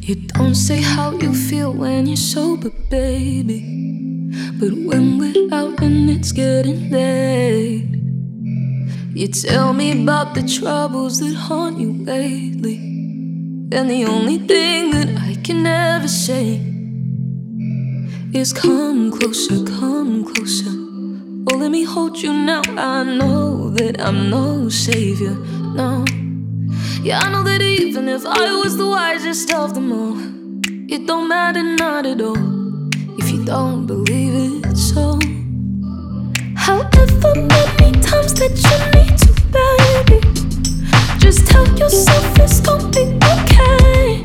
You don't say how you feel when you're sober, baby, but when we're out and it's getting late, you tell me about the troubles that haunt you lately. And the only thing that I can ever say is come closer, come closer. Oh, let me hold you now. I know that I'm no savior, no. Yeah, I know that even if I was the wisest of them all, it don't matter, not at all, if you don't believe it so. However many times that you need to, baby, just tell yourself it's gonna be okay.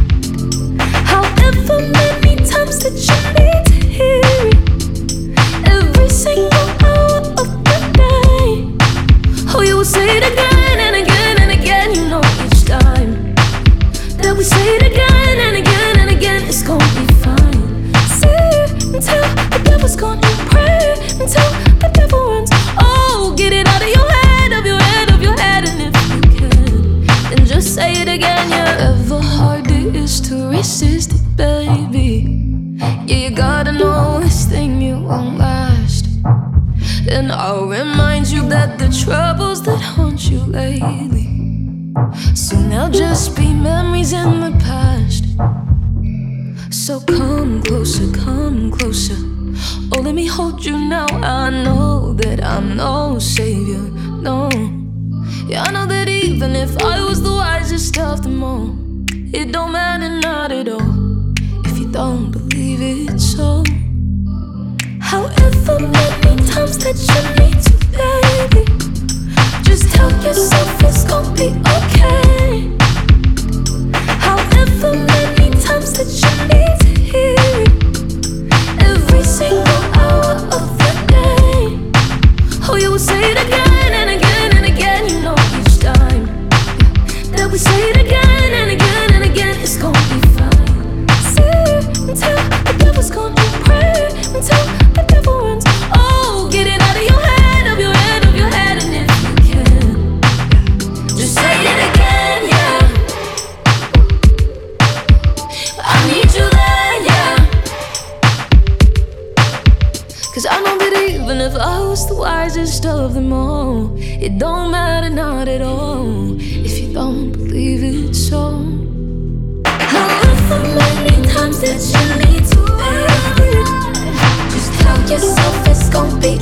However many times that you need to hear it, every single hour of the day. Oh, you will say it again and again and again. You know each time that we say it again and again and again, it's gonna be fine. Say it until the devil's gone, and pray until the devil runs. Oh, get it out of your head, of your head, of your head. And if you can, then just say it again. Yeah, ever hard it is to resist it, baby. Yeah, you gotta know this thing, it won't last. And I'll remind you that the troubles that haunt you lately soon they'll just be memories in the past. So come closer, come closer. Oh, let me hold you now. I know that I'm no savior, no. Yeah, I know that even if I was the wisest of them all, it don't matter, not at all, if you don't believe it so. However many times that you need to, baby, just tell yourself it's gonna be okay. However many times that you need to hear it, every single hour of the day. Oh, you will say it again and again and again. You know each time that we say it again and again and again, it's gonna be fine. Say it until the devil's gone, and pray until the devil runs. Oh, get it out of your head, of your head, of your head. And if you can, just say it again, yeah. I need you there, yeah. Cause I know that even if I was the wisest of them all, it don't matter, not at all, if you don't believe it so. However many times that you need to, baby, just tell yourself it's gonna be